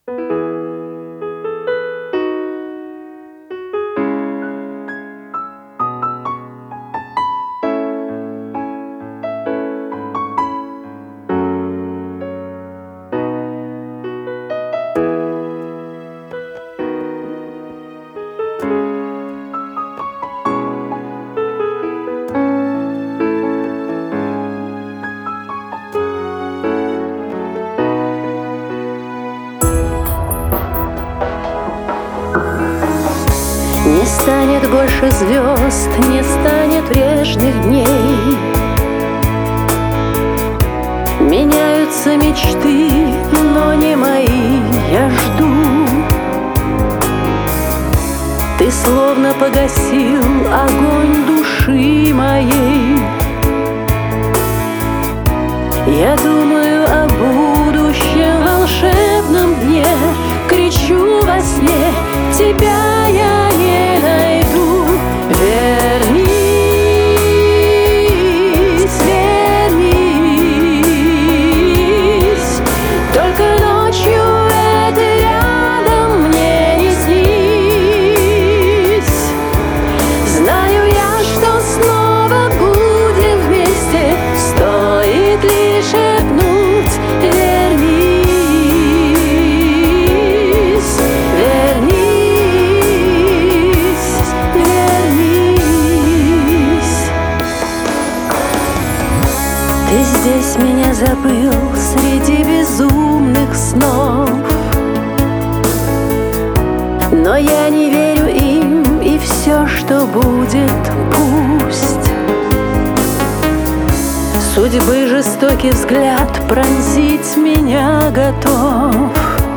Не станет больше звезд, не станет прежних дней. Меняются мечты, но не мои, я жду. Ты словно погасил огонь души моей. Я думаю о будущем волшебном дне, кричу во сне, тебя я не найду. Вернись, вернись, только ночью это рядом мне не снись. Знаю я, что снова будем вместе, стоит лишь шепнуть вернись, вернись, вернись. Ты здесь меня забыл среди безумных снов, но я не верю им, и все, что будет, пусть. Судьбы жестокий взгляд пронзить меня готов,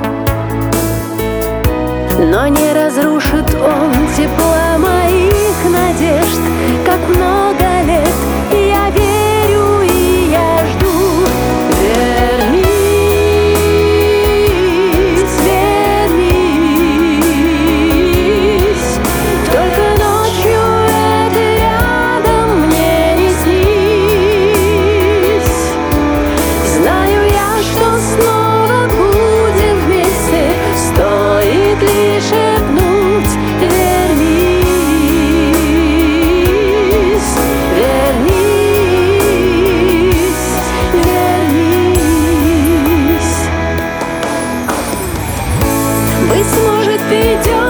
но не разрушит он тепла моих надежд. Как много лет я верю и я жду. Вернись, вернись, только ночью это рядом мне не снись. Знаю я, что снова будем вместе, стоит лишь шепнуть вернись, вернись, вернись. Быть может, ты идешь